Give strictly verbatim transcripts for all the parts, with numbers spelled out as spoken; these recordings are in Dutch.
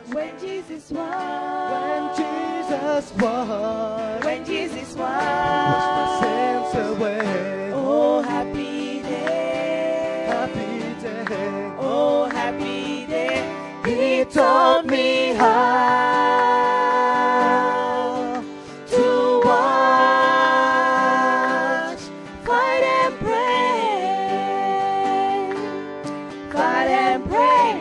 When Jesus washed. When Jesus washed. When Jesus Washed my washed. sins away. Oh, happy day. Happy day. Oh, happy day. He taught me how to watch, fight and pray, fight and pray,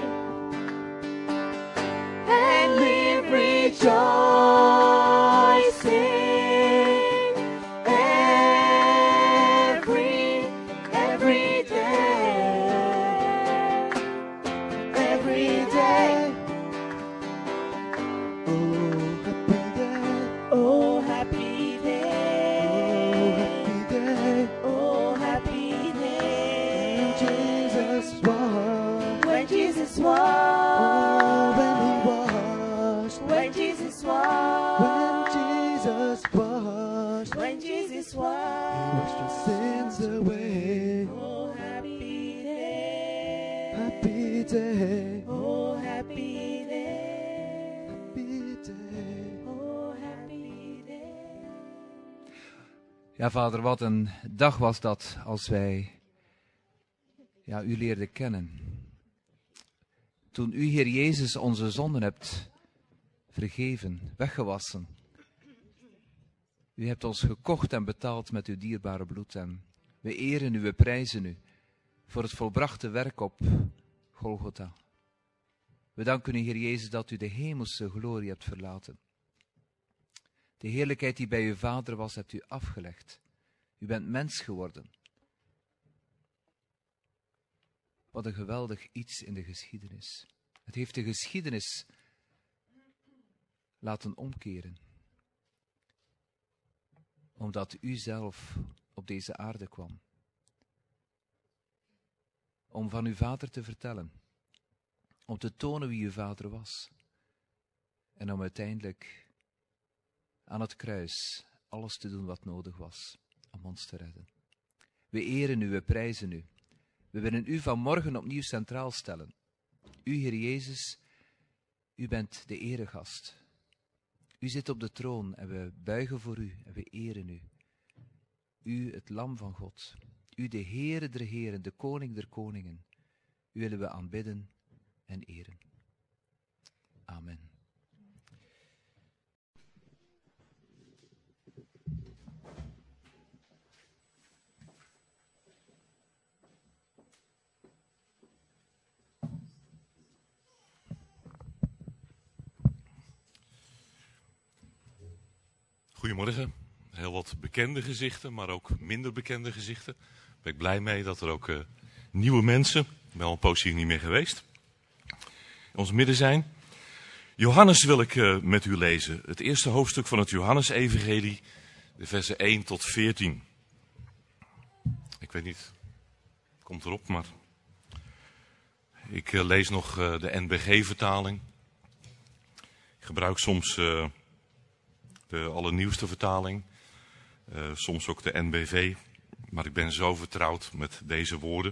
and live rejoicing every, every day, every day. Oh, happy day. Oh, happy Oh, day. happy day. Oh, happy day. When Jesus washed. When Jesus Oh, washed. when he washed. When Jesus When washed. Jesus washed. When Jesus He washed your washed. sins away. Oh, happy day. Happy day. Oh, happy day. Happy day. Oh, happy day. Ja, Vader, wat een dag was dat als wij ja, u leerden kennen. Toen u, Heer Jezus, onze zonden hebt vergeven, weggewassen. U hebt ons gekocht en betaald met uw dierbare bloed. En we eren u, we prijzen u voor het volbrachte werk op Golgotha. We danken u, Heer Jezus, dat u de hemelse glorie hebt verlaten. De heerlijkheid die bij uw Vader was, hebt u afgelegd. U bent mens geworden. Wat een geweldig iets in de geschiedenis. Het heeft de geschiedenis laten omkeren. Omdat u zelf op deze aarde kwam. Om van uw Vader te vertellen. Om te tonen wie uw Vader was. En om uiteindelijk aan het kruis alles te doen wat nodig was om ons te redden. We eren u, we prijzen u. We willen u vanmorgen opnieuw centraal stellen. U, Heer Jezus, u bent de eregast. U zit op de troon en we buigen voor u en we eren u. U, het Lam van God. U, de Heere der Heren, de Koning der Koningen. U willen we aanbidden en eren. Amen. Goedemorgen. Heel wat bekende gezichten, maar ook minder bekende gezichten. Daar ben ik blij mee dat er ook uh, nieuwe mensen, ik ben al een poosje hier niet meer geweest, in ons midden zijn. Johannes wil ik uh, met u lezen. Het eerste hoofdstuk van het Johannesevangelie, de versen één tot veertien. Ik weet niet, komt erop, maar ik uh, lees nog uh, de N B G-vertaling. Ik gebruik soms uh, de allernieuwste vertaling, uh, soms ook de N B V, maar ik ben zo vertrouwd met deze woorden.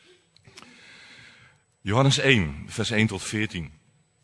Johannes één, vers één tot veertien.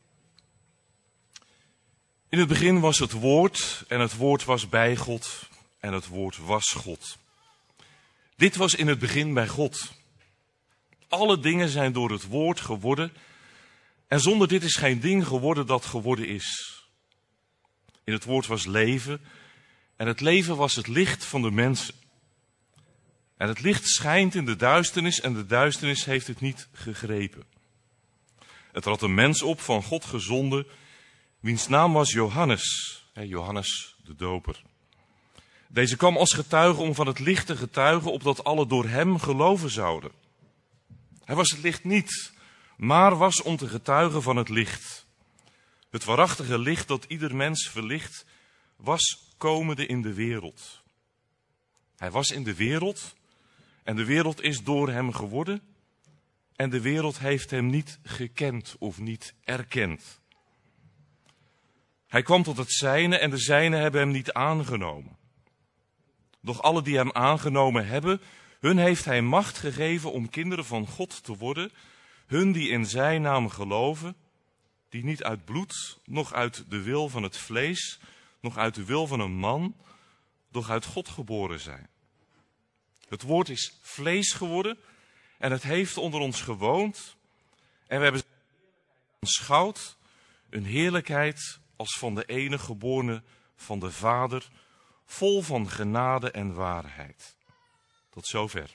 In het begin was het woord en het woord was bij God en het woord was God. Dit was in het begin bij God. Alle dingen zijn door het woord geworden en zonder dit is geen ding geworden dat geworden is. In het woord was leven en het leven was het licht van de mensen. En het licht schijnt in de duisternis en de duisternis heeft het niet gegrepen. Het trad een mens op van God gezonden, wiens naam was Johannes, Johannes de Doper. Deze kwam als getuige om van het licht te getuigen, opdat alle door hem geloven zouden. Hij was het licht niet, maar was om te getuigen van het licht. Het waarachtige licht dat ieder mens verlicht, was komende in de wereld. Hij was in de wereld en de wereld is door hem geworden en de wereld heeft hem niet gekend of niet erkend. Hij kwam tot het zijne en de zijnen hebben hem niet aangenomen. Doch alle die hem aangenomen hebben, hun heeft hij macht gegeven om kinderen van God te worden, hun die in zijn naam geloven, die niet uit bloed, noch uit de wil van het vlees, noch uit de wil van een man, doch uit God geboren zijn. Het woord is vlees geworden en het heeft onder ons gewoond. En we hebben aanschouwd een heerlijkheid als van de enige geborene van de Vader, vol van genade en waarheid. Tot zover.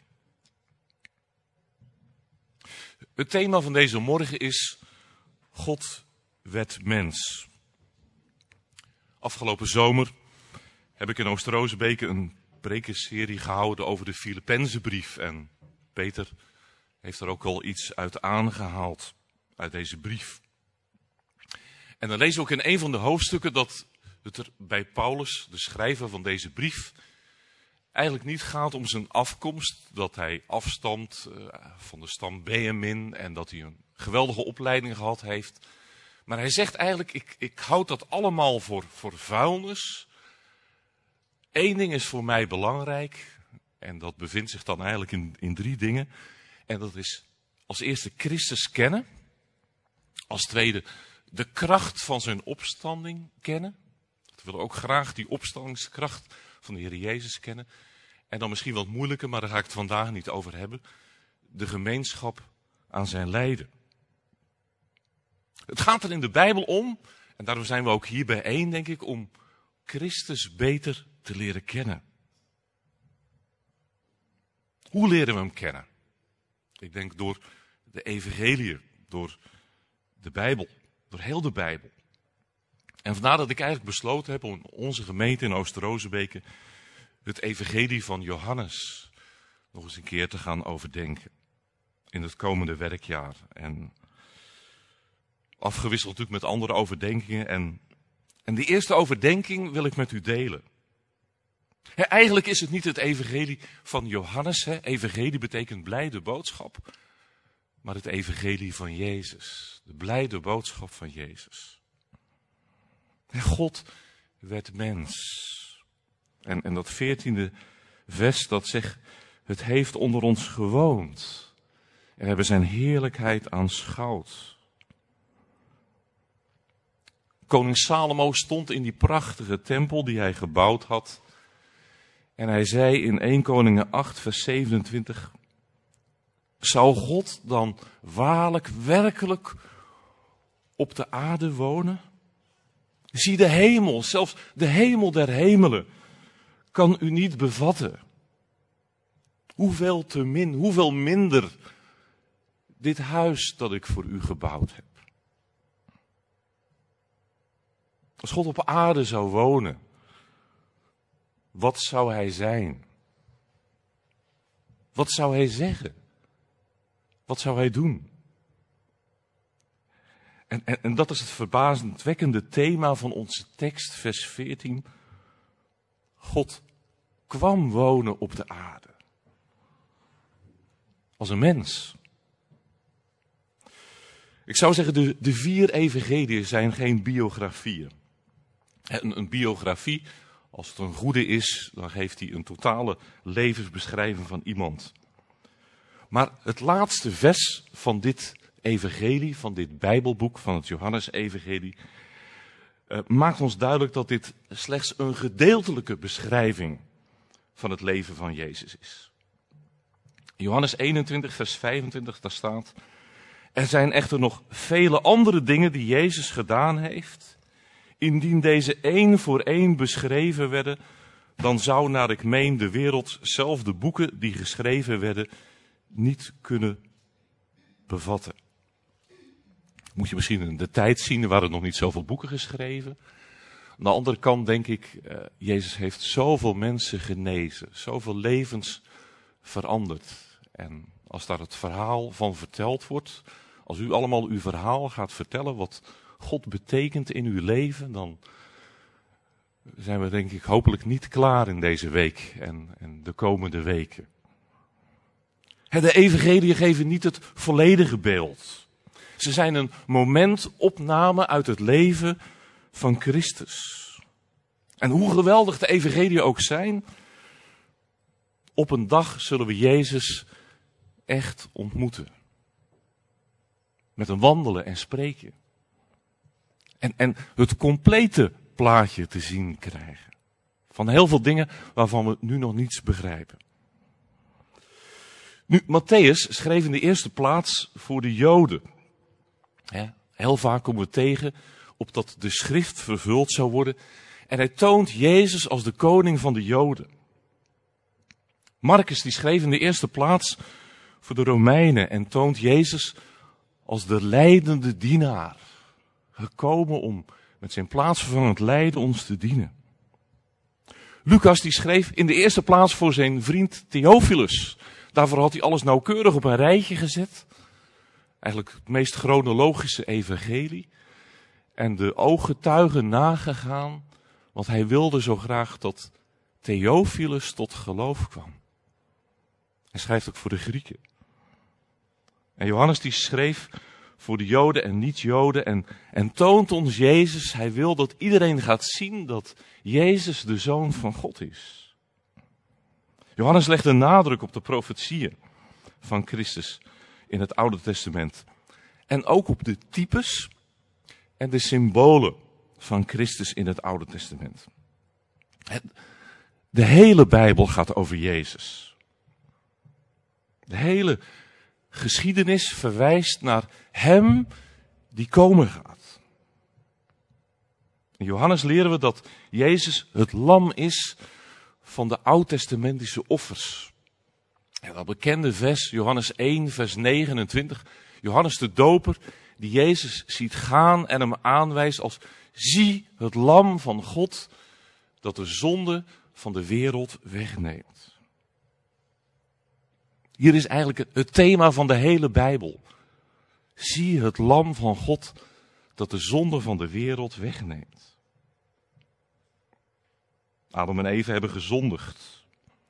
Het thema van deze morgen is: God werd mens. Afgelopen zomer heb ik in Oost-Rozenbeke een prekenserie gehouden over de Filippenzenbrief. En Peter heeft er ook al iets uit aangehaald, uit deze brief. En dan lezen we ook in een van de hoofdstukken dat het er bij Paulus, de schrijver van deze brief, eigenlijk niet gaat om zijn afkomst, dat hij afstamt uh, van de stam Benjamin en dat hij een geweldige opleiding gehad heeft. Maar hij zegt eigenlijk, ik, ik houd dat allemaal voor, voor vuilnis. Eén ding is voor mij belangrijk en dat bevindt zich dan eigenlijk in, in drie dingen. En dat is als eerste Christus kennen, als tweede de kracht van zijn opstanding kennen. We willen ook graag die opstandingskracht van de Heer Jezus kennen. En dan misschien wat moeilijker, maar daar ga ik het vandaag niet over hebben. De gemeenschap aan zijn lijden. Het gaat er in de Bijbel om, en daarom zijn we ook hier bijeen, denk ik, om Christus beter te leren kennen. Hoe leren we hem kennen? Ik denk door de evangeliën, door de Bijbel, door heel de Bijbel. En vandaar dat ik eigenlijk besloten heb om in onze gemeente in Oost-Rozenbeke het evangelie van Johannes nog eens een keer te gaan overdenken. In het komende werkjaar. En afgewisseld natuurlijk met andere overdenkingen. En, en die eerste overdenking wil ik met u delen. He, eigenlijk is het niet het evangelie van Johannes. He. Evangelie betekent blijde boodschap. Maar het evangelie van Jezus. De blijde boodschap van Jezus. En God werd mens. En, en dat veertiende vers dat zegt, het heeft onder ons gewoond. En we hebben zijn heerlijkheid aanschouwd. Koning Salomo stond in die prachtige tempel die hij gebouwd had. En hij zei in eerste Koningen acht vers zevenentwintig. Zou God dan waarlijk, werkelijk op de aarde wonen? Zie de hemel, zelfs de hemel der hemelen, kan u niet bevatten. Hoeveel te min, hoeveel minder dit huis dat ik voor u gebouwd heb. Als God op aarde zou wonen, wat zou hij zijn? Wat zou hij zeggen? Wat zou hij doen? En, en, en dat is het verbazendwekkende thema van onze tekst, vers veertien. God kwam wonen op de aarde. Als een mens. Ik zou zeggen, de, de vier evangeliën zijn geen biografieën. Een, een biografie, als het een goede is, dan geeft hij een totale levensbeschrijving van iemand. Maar het laatste vers van dit evangelie, van dit Bijbelboek, van het Johannes-evangelie, uh, maakt ons duidelijk dat dit slechts een gedeeltelijke beschrijving van het leven van Jezus is. In Johannes eenentwintig, vers vijfentwintig, daar staat: er zijn echter nog vele andere dingen die Jezus gedaan heeft. Indien deze één voor één beschreven werden, dan zou, naar ik meen, de wereld zelf de boeken die geschreven werden niet kunnen bevatten. Moet je misschien in de tijd zien, er waren nog niet zoveel boeken geschreven. Aan de andere kant denk ik, uh, Jezus heeft zoveel mensen genezen, zoveel levens veranderd. En als daar het verhaal van verteld wordt, als u allemaal uw verhaal gaat vertellen wat God betekent in uw leven, dan zijn we denk ik hopelijk niet klaar in deze week en, en de komende weken. De evangelieën geven niet het volledige beeld. Ze zijn een momentopname uit het leven van Christus. En hoe geweldig de evangelieën ook zijn, op een dag zullen we Jezus echt ontmoeten. Met een wandelen en spreken. En, en het complete plaatje te zien krijgen. Van heel veel dingen waarvan we nu nog niets begrijpen. Nu, Matthäus schreef in de eerste plaats voor de Joden. Ja, heel vaak komen we tegen op dat de schrift vervuld zou worden. En hij toont Jezus als de koning van de Joden. Marcus die schreef in de eerste plaats voor de Romeinen en toont Jezus als de lijdende dienaar. Gekomen om met zijn plaatsvervangend lijden ons te dienen. Lucas die schreef in de eerste plaats voor zijn vriend Theophilus. Daarvoor had hij alles nauwkeurig op een rijtje gezet. Eigenlijk het meest chronologische evangelie. En de ooggetuigen nagegaan. Want hij wilde zo graag dat Theophilus tot geloof kwam. Hij schrijft ook voor de Grieken. En Johannes die schreef voor de Joden en niet-Joden. En, en toont ons Jezus. Hij wil dat iedereen gaat zien dat Jezus de Zoon van God is. Johannes legt een nadruk op de profetieën van Christus in het Oude Testament. En ook op de types en de symbolen van Christus in het Oude Testament. De hele Bijbel gaat over Jezus. De hele geschiedenis verwijst naar Hem die komen gaat. In Johannes leren we dat Jezus het lam is van de oud-testamentische offers. En dat bekende vers, Johannes één, vers negenentwintig. Johannes de Doper, die Jezus ziet gaan en hem aanwijst als: zie het lam van God dat de zonde van de wereld wegneemt. Hier is eigenlijk het thema van de hele Bijbel. Zie het lam van God dat de zonde van de wereld wegneemt. Adam en Eva hebben gezondigd.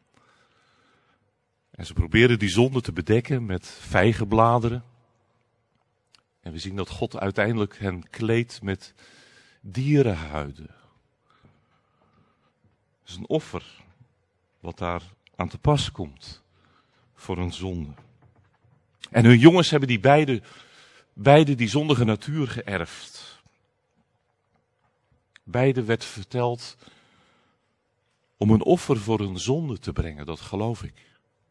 En ze proberen die zonde te bedekken met vijgenbladeren. En we zien dat God uiteindelijk hen kleedt met dierenhuiden. Dat is een offer wat daar aan te pas komt voor een zonde. En hun jongens hebben die beide, beide die zondige natuur geërfd. Beide werd verteld om een offer voor een zonde te brengen, dat geloof ik.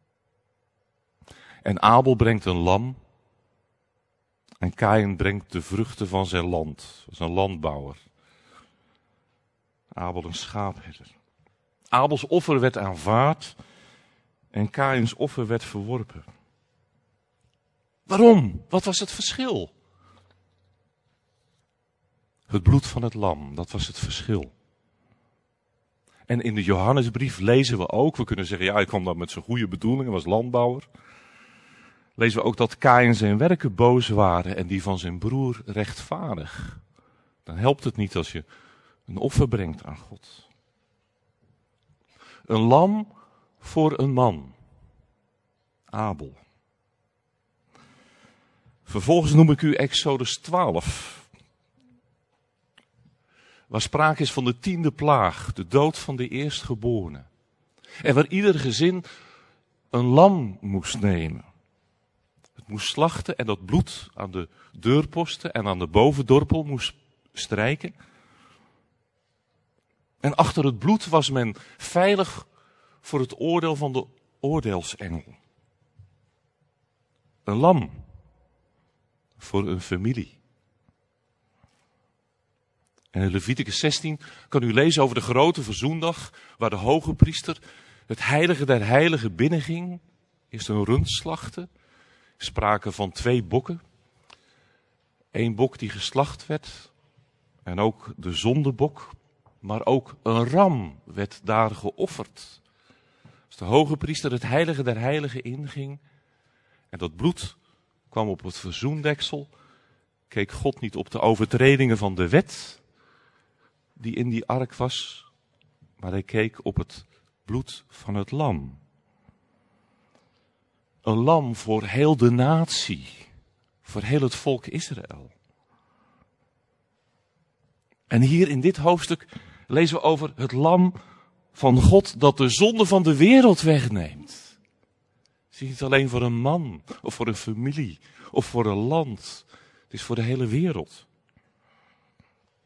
En Abel brengt een lam. En Kaïn brengt de vruchten van zijn land. Dat is een landbouwer. Abel een schaapherder. Abels offer werd aanvaard. En Kaïns offer werd verworpen. Waarom? Wat was het verschil? Het bloed van het lam, dat was het verschil. En in de Johannesbrief lezen we ook, we kunnen zeggen, ja, hij kwam dan met zijn goede bedoelingen, was landbouwer. Lezen we ook dat Kaïn zijn werken boos waren en die van zijn broer rechtvaardig. Dan helpt het niet als je een offer brengt aan God. Een lam voor een man. Abel. Vervolgens noem ik u Exodus twaalf. Waar sprake is van de tiende plaag, de dood van de eerstgeborene. En waar ieder gezin een lam moest nemen. Het moest slachten en dat bloed aan de deurposten en aan de bovendorpel moest strijken. En achter het bloed was men veilig voor het oordeel van de oordeelsengel. Een lam voor een familie. En in Leviticus zestien kan u lezen over de grote verzoendag, waar de hoge priester het heilige der heiligen binnenging. Eerst een rund slachten. Sprake van twee bokken. Eén bok die geslacht werd. En ook de zondebok. Maar ook een ram werd daar geofferd. Als de hoge priester het heilige der heiligen inging. En dat bloed kwam op het verzoendeksel. Keek God niet op de overtredingen van de wet die in die ark was. Maar hij keek op het bloed van het lam. Een lam voor heel de natie. Voor heel het volk Israël. En hier in dit hoofdstuk lezen we over het lam van God dat de zonde van de wereld wegneemt. Het is niet alleen voor een man of voor een familie of voor een land. Het is voor de hele wereld.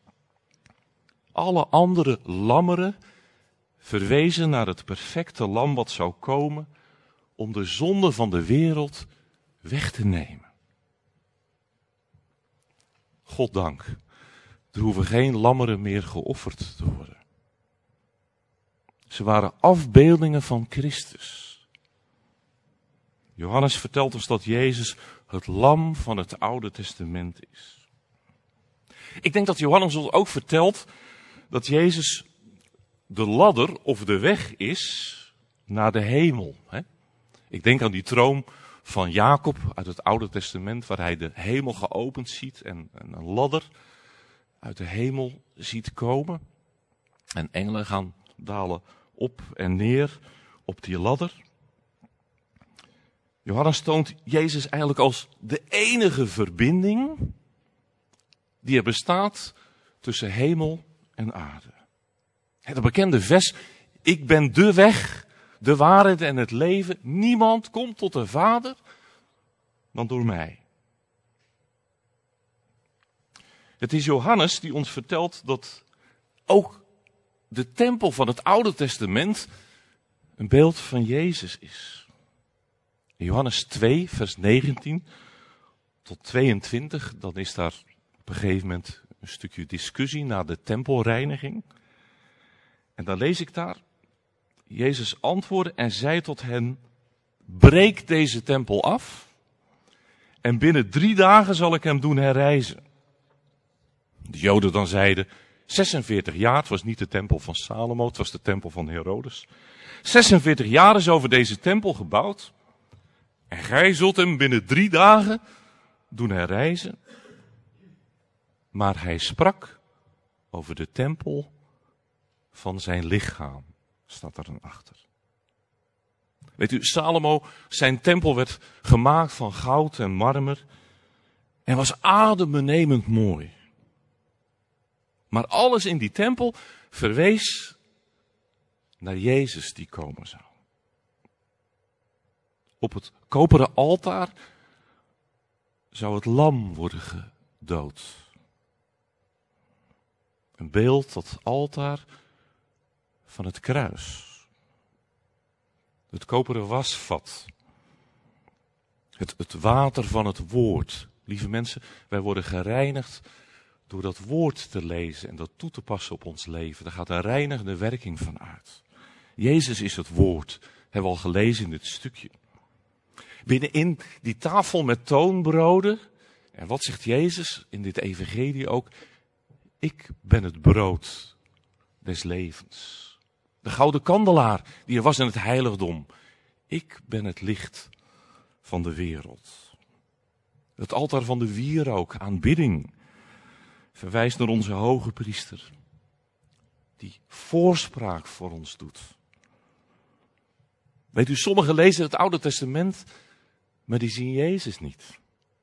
alle andere lammeren verwezen naar het perfecte lam wat zou komen om de zonde van de wereld weg te nemen. Goddank, er hoeven geen lammeren meer geofferd te worden. Ze waren afbeeldingen van Christus. Johannes vertelt ons dat Jezus het lam van het Oude Testament is. Ik denk dat Johannes ons ook vertelt dat Jezus de ladder of de weg is naar de hemel. Hè? Ik denk aan die droom van Jacob uit het Oude Testament, waar hij de hemel geopend ziet en een ladder uit de hemel ziet komen. En engelen gaan dalen op en neer op die ladder. Johannes toont Jezus eigenlijk als de enige verbinding die er bestaat tussen hemel en aarde. Het bekende vers, ik ben de weg, de waarheid en het leven. Niemand komt tot de Vader dan door mij. Het is Johannes die ons vertelt dat ook de tempel van het Oude Testament een beeld van Jezus is. In Johannes twee, vers negentien tot tweeëntwintig, dan is daar op een gegeven moment een stukje discussie na de tempelreiniging. En dan lees ik daar, Jezus antwoordde en zei tot hen, breek deze tempel af en binnen drie dagen zal ik hem doen herrijzen. De Joden dan zeiden, zesenveertig jaar, het was niet de tempel van Salomo, het was de tempel van Herodes. zesenveertig jaar is over deze tempel gebouwd en gij zult hem binnen drie dagen doen herrijzen. Maar hij sprak over de tempel van zijn lichaam, staat er dan achter. Weet u, Salomo, zijn tempel werd gemaakt van goud en marmer en was adembenemend mooi. Maar alles in die tempel verwees naar Jezus die komen zou. Op het koperen altaar zou het lam worden gedood. Een beeld, dat altaar van het kruis. Het koperen wasvat. Het, het water van het woord. Lieve mensen, wij worden gereinigd door dat woord te lezen en dat toe te passen op ons leven. Daar gaat een reinigende werking van uit. Jezus is het woord, hebben we al gelezen in dit stukje. Binnenin die tafel met toonbroden. En wat zegt Jezus in dit evangelie ook? Ik ben het brood des levens. De gouden kandelaar die er was in het heiligdom. Ik ben het licht van de wereld. Het altaar van de wierook, aanbidding, verwijst naar onze hoge priester. Die voorspraak voor ons doet. Weet u, sommigen lezen het Oude Testament, maar die zien Jezus niet.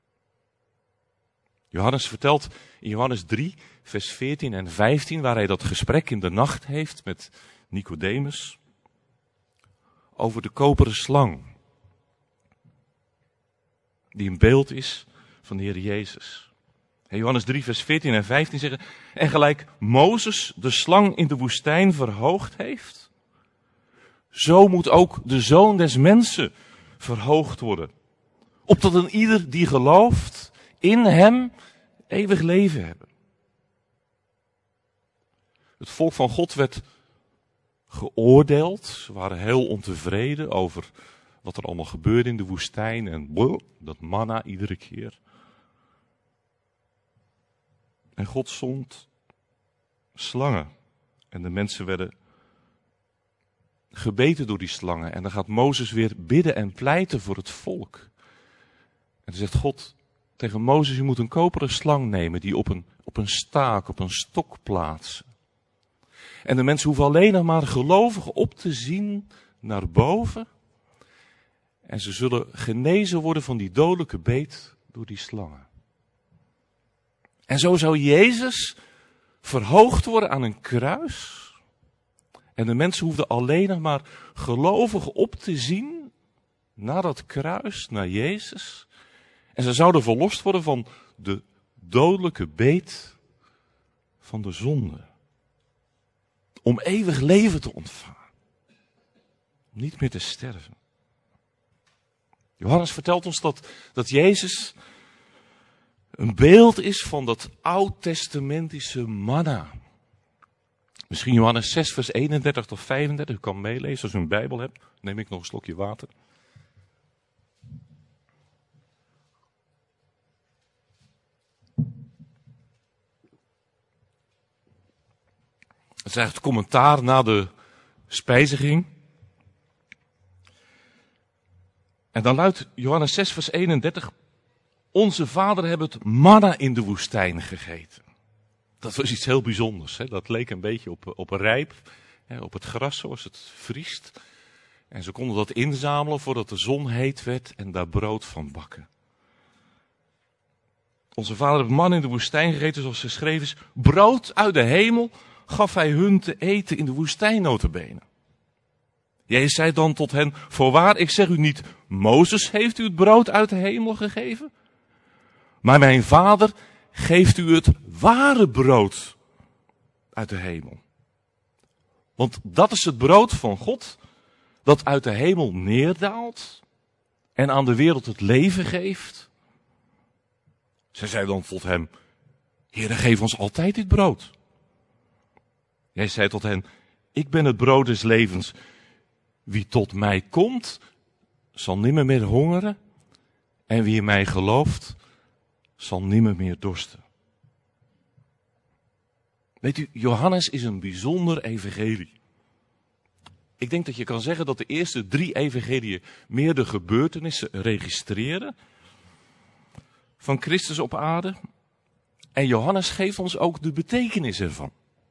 Johannes vertelt in Johannes drie, vers veertien en vijftien, waar hij dat gesprek in de nacht heeft met Nicodemus, over de koperen slang, die een beeld is van de Heer Jezus. En Johannes drie, vers veertien en vijftien zeggen, en gelijk Mozes de slang in de woestijn verhoogd heeft, zo moet ook de Zoon des Mensen verhoogd worden, opdat een ieder die gelooft in hem eeuwig leven hebben. Het volk van God werd geoordeeld. Ze waren heel ontevreden over wat er allemaal gebeurde in de woestijn. En bleh, dat manna iedere keer. En God zond slangen. En de mensen werden gebeten door die slangen. En dan gaat Mozes weer bidden en pleiten voor het volk. En dan zegt God tegen Mozes, je moet een koperen slang nemen die op een, op een staak, op een stok plaatsen. En de mensen hoeven alleen nog maar gelovig op te zien naar boven. En ze zullen genezen worden van die dodelijke beet door die slangen. En zo zou Jezus verhoogd worden aan een kruis. En de mensen hoefden alleen nog maar gelovig op te zien naar dat kruis, naar Jezus. En ze zouden verlost worden van de dodelijke beet van de zonde. Om eeuwig leven te ontvangen. Om niet meer te sterven. Johannes vertelt ons dat, dat Jezus een beeld is van dat oud-testamentische manna. Misschien Johannes zes vers eenendertig tot vijfendertig. U kan meelezen als u een Bijbel hebt. Neem ik nog een slokje water. Het is eigenlijk het commentaar na de spijziging. En dan luidt Johannes zes vers eenendertig. Onze vader hebben het manna in de woestijn gegeten. Dat was iets heel bijzonders. Hè? Dat leek een beetje op, op een rijp, hè, op het gras zoals het vriest. En ze konden dat inzamelen voordat de zon heet werd en daar brood van bakken. Onze vader heeft manna in de woestijn gegeten zoals geschreven is. Brood uit de hemel gaf hij hun te eten in de woestijn nota bene. Jezus zei dan tot hen, voorwaar, ik zeg u niet, Mozes heeft u het brood uit de hemel gegeven? Maar mijn vader geeft u het ware brood uit de hemel. Want dat is het brood van God, dat uit de hemel neerdaalt en aan de wereld het leven geeft. Zij zei dan tot hem, Heere, geef ons altijd dit brood. Jij zei tot hen, ik ben het brood des levens. Wie tot mij komt, zal nimmer meer hongeren. En wie in mij gelooft, zal nimmer meer dorsten. Weet u, Johannes is een bijzonder evangelie. Ik denk dat je kan zeggen dat de eerste drie evangeliën meer de gebeurtenissen registreren van Christus op aarde. En Johannes geeft ons ook de betekenis ervan.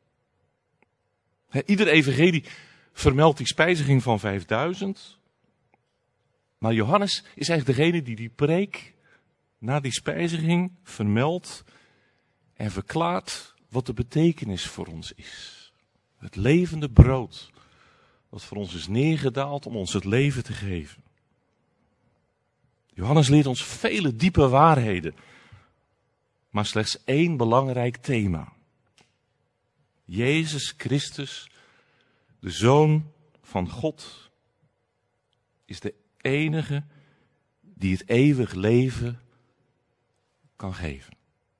He, ieder evangelie vermeldt die spijziging van vijfduizend. Maar Johannes is eigenlijk degene die die preek na die spijziging vermeldt en verklaart wat de betekenis voor ons is. Het levende brood dat voor ons is neergedaald om ons het leven te geven. Johannes leert ons vele diepe waarheden, maar slechts één belangrijk thema. Jezus Christus, de Zoon van God, is de enige die het eeuwig leven kan geven.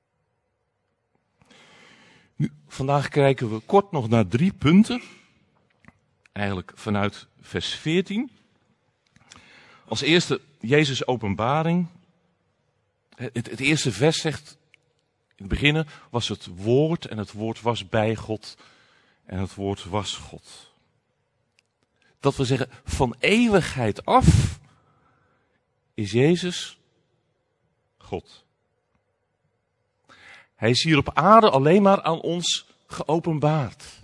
Nu, vandaag kijken we kort nog naar drie punten. Eigenlijk vanuit vers veertien. Als eerste Jezus' openbaring. Het, het eerste vers zegt, in het begin was het woord en het woord was bij God en het woord was God. Dat wil zeggen, van eeuwigheid af is Jezus God. Hij is hier op aarde alleen maar aan ons geopenbaard.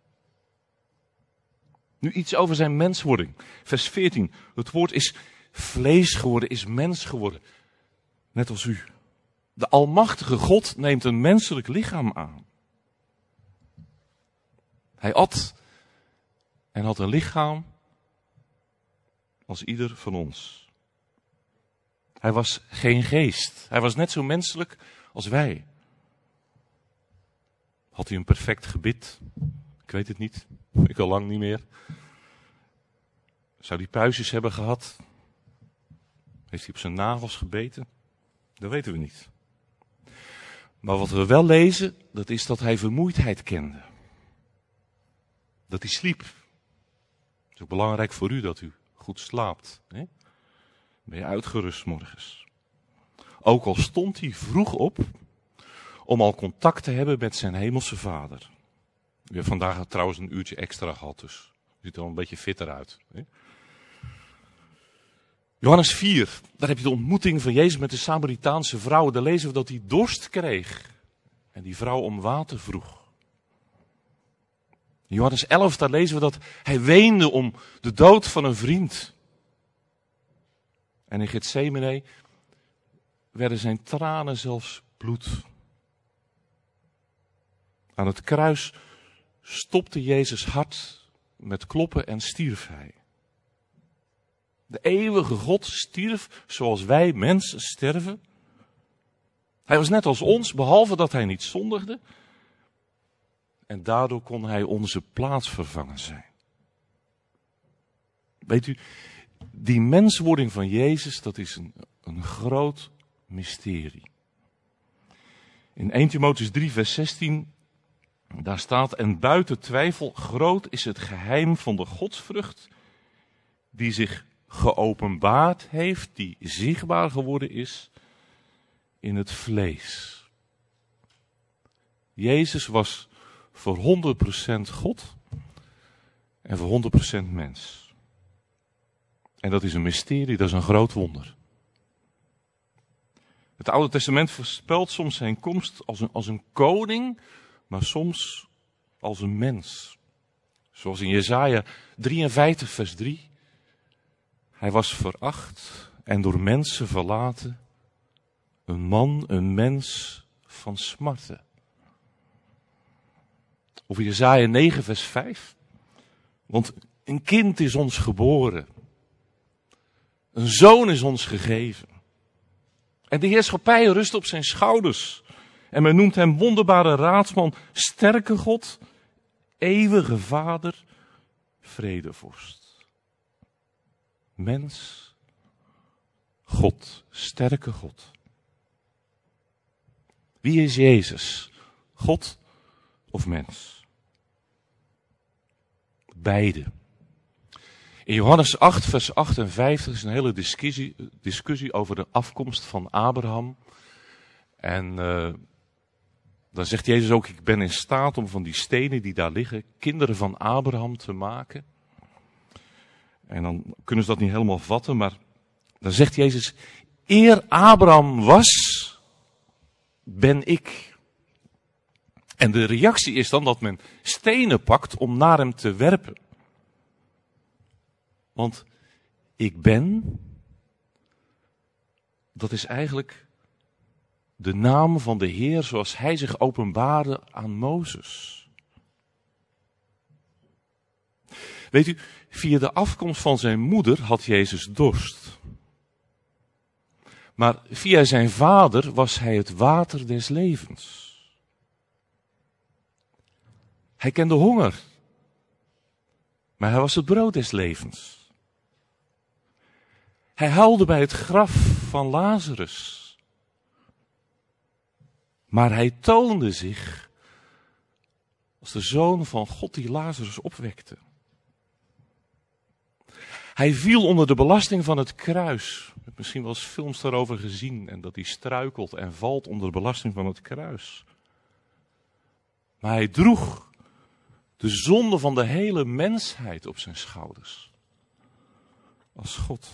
Nu iets over zijn menswording. Vers veertien. Het woord is vlees geworden, is mens geworden. Net als u. De almachtige God neemt een menselijk lichaam aan. Hij at en had een lichaam als ieder van ons. Hij was geen geest. Hij was net zo menselijk als wij. Had hij een perfect gebit? Ik weet het niet. Ik al lang niet meer. Zou hij puistjes hebben gehad? Heeft hij op zijn nagels gebeten? Dat weten we niet. Maar wat we wel lezen, dat is dat hij vermoeidheid kende. Dat hij sliep. Het is ook belangrijk voor u dat u goed slaapt. Hè? Ben je uitgerust morgens. Ook al stond hij vroeg op om al contact te hebben met zijn hemelse vader. U heeft vandaag trouwens een uurtje extra gehad, dus u ziet er al een beetje fitter uit. Hè? Johannes vier, daar heb je de ontmoeting van Jezus met de Samaritaanse vrouw. Daar lezen we dat hij dorst kreeg en die vrouw om water vroeg. In Johannes elf, daar lezen we dat hij weende om de dood van een vriend. En in Getsemane werden zijn tranen zelfs bloed. Aan het kruis stopte Jezus hart met kloppen en stierf hij. De eeuwige God stierf zoals wij mensen sterven. Hij was net als ons, behalve dat hij niet zondigde. En daardoor kon hij onze plaatsvervanger zijn. Weet u, die menswording van Jezus, dat is een, een groot mysterie. In eerste Timotheüs drie vers zestien, daar staat: en buiten twijfel, groot is het geheim van de godsvrucht, die zich geopenbaard heeft, die zichtbaar geworden is in het vlees. Jezus was voor honderd procent God en voor honderd procent mens. En dat is een mysterie, dat is een groot wonder. Het Oude Testament voorspelt soms zijn komst als een, als een koning, maar soms als een mens. Zoals in Jesaja drieënvijftig vers drie. Hij was veracht en door mensen verlaten. Een man, een mens van smarten. Of Jesaja negen vers vijf. Want een kind is ons geboren. Een zoon is ons gegeven. En de heerschappij rust op zijn schouders. En men noemt hem wonderbare raadsman, sterke God, eeuwige Vader, vredevorst. Mens, God, sterke God. Wie is Jezus? God of mens? Beide. In Johannes acht vers achtenvijftig is een hele discussie, discussie over de afkomst van Abraham. En uh, dan zegt Jezus ook: ik ben in staat om van die stenen die daar liggen, kinderen van Abraham te maken. En dan kunnen ze dat niet helemaal vatten, maar dan zegt Jezus: eer Abraham was, ben ik. En de reactie is dan dat men stenen pakt om naar hem te werpen. Want ik ben, dat is eigenlijk de naam van de Heer zoals hij zich openbaarde aan Mozes. Weet u, via de afkomst van zijn moeder had Jezus dorst. Maar via zijn vader was hij het water des levens. Hij kende honger, maar hij was het brood des levens. Hij huilde bij het graf van Lazarus. Maar hij toonde zich als de Zoon van God die Lazarus opwekte. Hij viel onder de belasting van het kruis. Je hebt misschien wel eens films daarover gezien. En dat hij struikelt en valt onder de belasting van het kruis. Maar hij droeg de zonde van de hele mensheid op zijn schouders. Als God.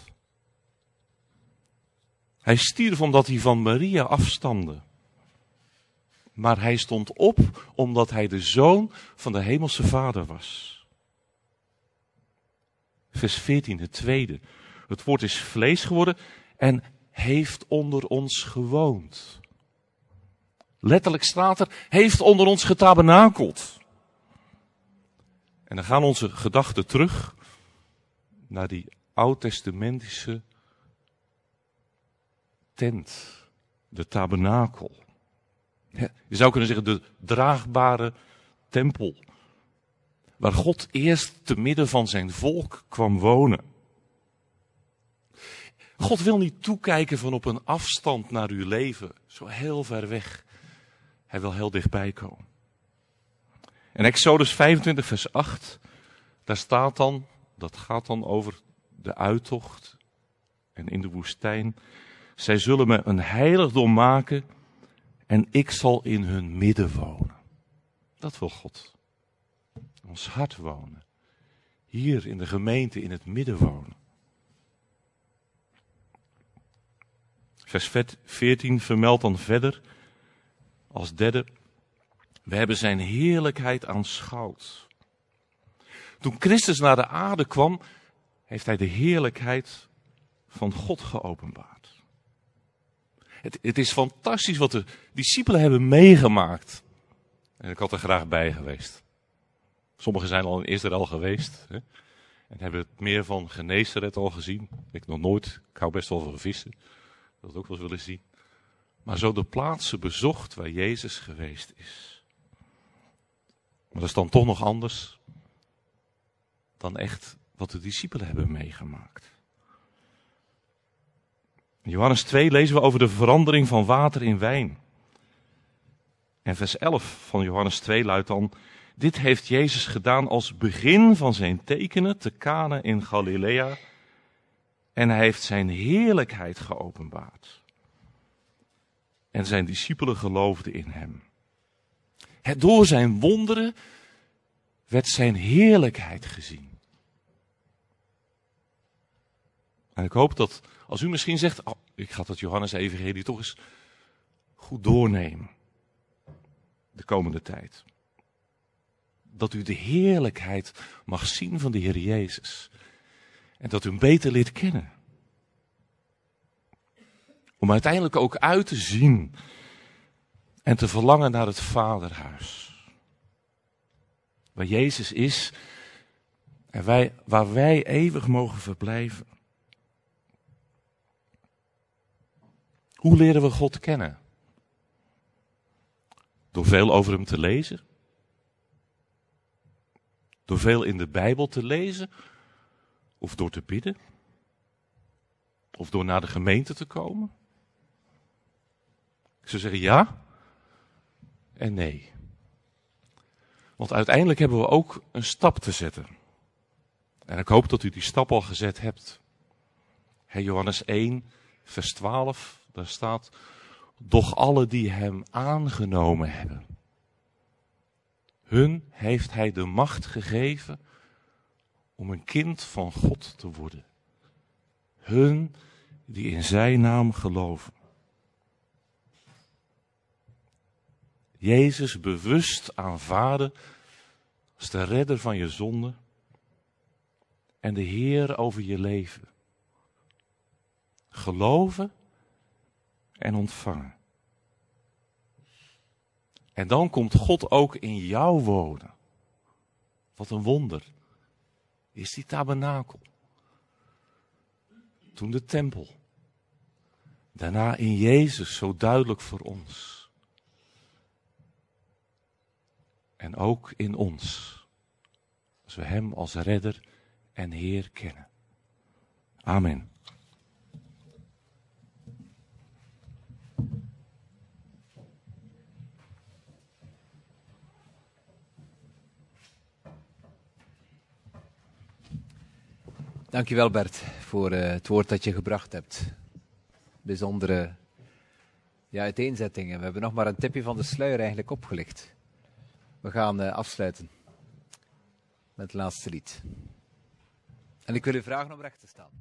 Hij stierf omdat hij van Maria afstamde. Maar hij stond op omdat hij de zoon van de hemelse Vader was. Vers veertien, het tweede. Het woord is vlees geworden en heeft onder ons gewoond. Letterlijk staat er, heeft onder ons getabernakeld. En dan gaan onze gedachten terug naar die oud-testamentische tent, de tabernakel. Ja, je zou kunnen zeggen de draagbare tempel. Waar God eerst te midden van zijn volk kwam wonen. God wil niet toekijken van op een afstand naar uw leven, zo heel ver weg. Hij wil heel dichtbij komen. In Exodus vijfentwintig vers acht, daar staat dan, dat gaat dan over de uittocht en in de woestijn. Zij zullen me een heiligdom maken en ik zal in hun midden wonen. Dat wil God. Ons hart wonen. Hier in de gemeente in het midden wonen. Vers veertien vermeldt dan verder als derde: we hebben zijn heerlijkheid aanschouwd. Toen Christus naar de aarde kwam, heeft hij de heerlijkheid van God geopenbaard. Het, het is fantastisch wat de discipelen hebben meegemaakt. En ik had er graag bij geweest. Sommigen zijn al in Israël geweest. Hè, en hebben het meer van Genesaret al gezien. Ik nog nooit. Ik hou best wel van vissen. Ik wil het ook wel eens willen zien. Maar zo de plaatsen bezocht waar Jezus geweest is. Maar dat is dan toch nog anders dan echt wat de discipelen hebben meegemaakt. In Johannes twee lezen we over de verandering van water in wijn. En vers elf van Johannes twee luidt dan: dit heeft Jezus gedaan als begin van zijn tekenen te Kana in Galilea. En hij heeft zijn heerlijkheid geopenbaard. En zijn discipelen geloofden in hem. Het, door zijn wonderen werd zijn heerlijkheid gezien. En ik hoop dat als u misschien zegt, oh, ik ga dat Johannes-evangelie toch eens goed doornemen. De komende tijd. Dat u de heerlijkheid mag zien van de Heer Jezus. En dat u hem beter leert kennen. Om uiteindelijk ook uit te zien en te verlangen naar het Vaderhuis. Waar Jezus is en wij, waar wij eeuwig mogen verblijven. Hoe leren we God kennen? Door veel over hem te lezen? Door veel in de Bijbel te lezen? Of door te bidden? Of door naar de gemeente te komen? Ik zou zeggen ja en nee. Want uiteindelijk hebben we ook een stap te zetten. En ik hoop dat u die stap al gezet hebt. Hey, Johannes één, vers twaalf, daar staat: doch alle die hem aangenomen hebben, hun heeft hij de macht gegeven om een kind van God te worden. Hun die in zijn naam geloven. Jezus bewust aanvaarden als de redder van je zonde en de Heer over je leven. Geloven en ontvangen. En dan komt God ook in jou wonen. Wat een wonder is die tabernakel. Toen de tempel. Daarna in Jezus zo duidelijk voor ons. En ook in ons. Als we hem als redder en Heer kennen. Amen. Dankjewel Bert voor uh, het woord dat je gebracht hebt. Bijzondere ja, uiteenzettingen. We hebben nog maar een tipje van de sluier eigenlijk opgelicht. We gaan uh, afsluiten met het laatste lied. En ik wil u vragen om recht te staan.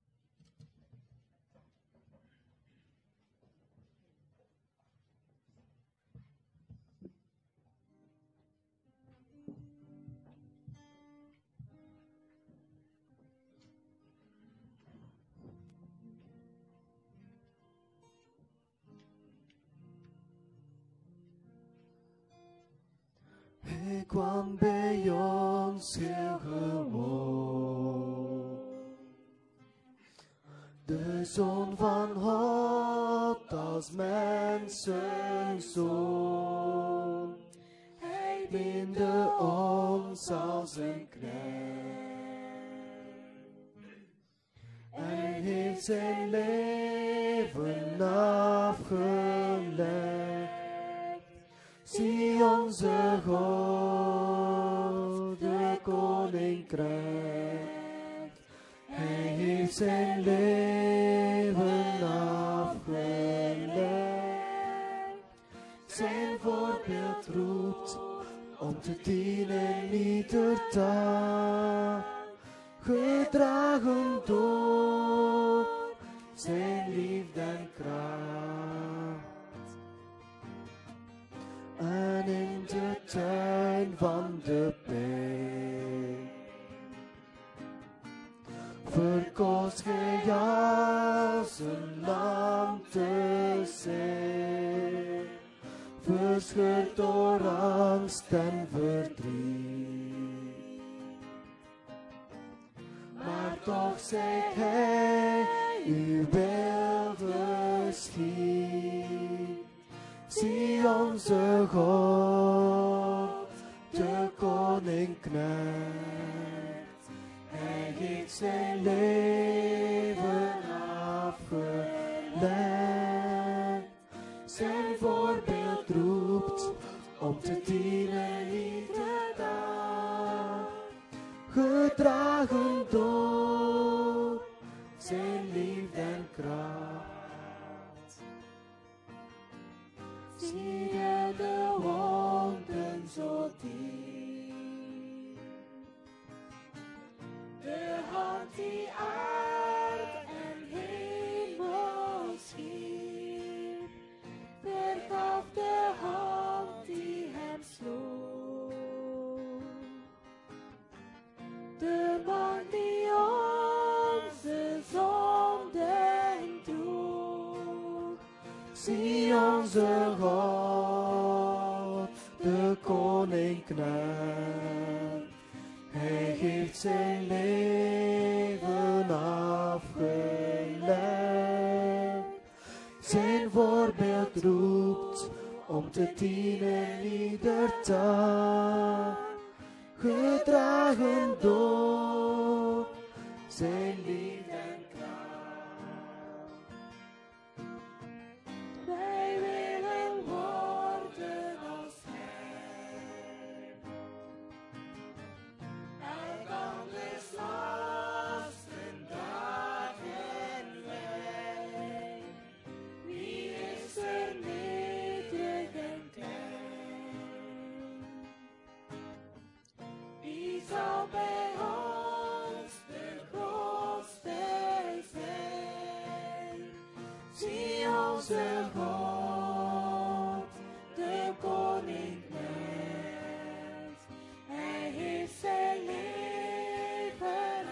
Hij kwam bij ons heel gewoon. De Zoon van God als mensenzoon. Hij diende ons als een knecht. Hij heeft zijn leven afgelegd. Zie onze God, de koninkrijk. Hij heeft zijn leven afgelegd. Zijn voorbeeld roept om te dienen ieder dag. Gedragen door zijn liefde en kracht. En in de tuin van de beek verkoos gij als een lam te zijn, verscheurd door angst en verdriet. Maar toch zijt hij uw wilde schiet. Zie onze God, de koning-knecht. Hij heeft zijn leven afgelegd. Zijn voorbeeld roept om te dienen iedere dag. Gedragen door zijn liefde en kracht. Zie je de wonden zo diep? De hand die aard en hemel schiep, vergaf de hand die hem sloeg. De man die onze zonden droeg, zie onze God, de koning-knecht. Hij heeft zijn leven afgelegd. Zijn voorbeeld roept om te dienen ieder dag. Gedragen door zijn liefde en kracht. Wij willen worden als hij. Elk anders lasten dragen wij. Wie is er nederig en klein? Wie zal bij ons de grootste zijn? Zie onze God, de koning-knecht. Hij heeft zijn leven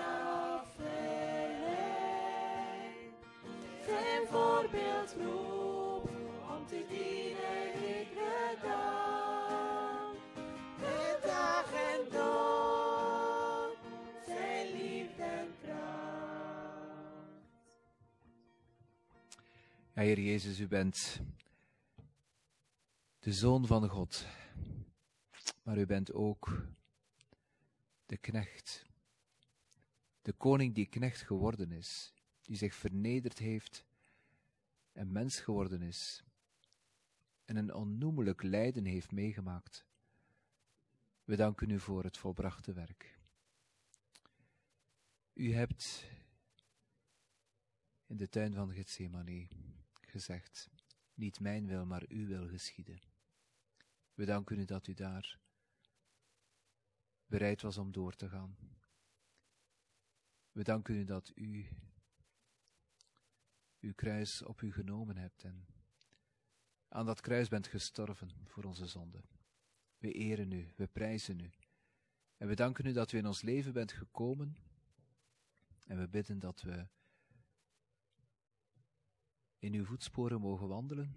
afgelegd. Zijn voorbeeld roept om te dienen iedere dag. Gedragen door zijn liefde en kracht. Ja, Heer Jezus, u bent de Zoon van God, maar u bent ook de knecht, de koning die knecht geworden is, die zich vernederd heeft en mens geworden is en een onnoemelijk lijden heeft meegemaakt. We danken u voor het volbrachte werk. U hebt in de tuin van Gethsemane gezegd, niet mijn wil, maar uw wil geschieden. We danken u dat u daar bereid was om door te gaan. We danken u dat u uw kruis op u genomen hebt en aan dat kruis bent gestorven voor onze zonde. We eren u, we prijzen u. En we danken u dat u in ons leven bent gekomen. En we bidden dat we in uw voetsporen mogen wandelen.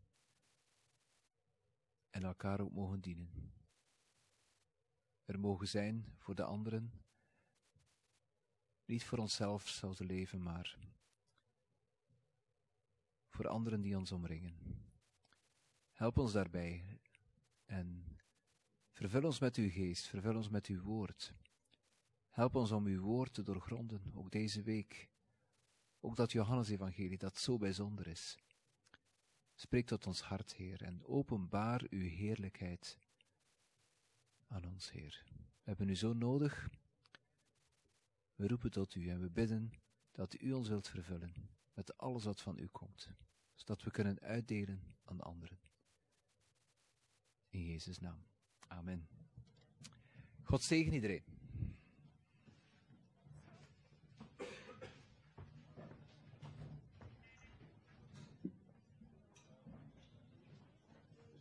En elkaar ook mogen dienen. Er mogen zijn voor de anderen. Niet voor onszelf zouden leven, maar voor anderen die ons omringen. Help ons daarbij en vervul ons met uw geest, vervul ons met uw woord. Help ons om uw woord te doorgronden, ook deze week. Ook dat Johannes-evangelie, dat zo bijzonder is. Spreek tot ons hart, Heer, en openbaar uw heerlijkheid aan ons, Heer. We hebben u zo nodig. We roepen tot u en we bidden dat u ons wilt vervullen met alles wat van u komt, zodat we kunnen uitdelen aan anderen. In Jezus' naam. Amen. God zegen iedereen.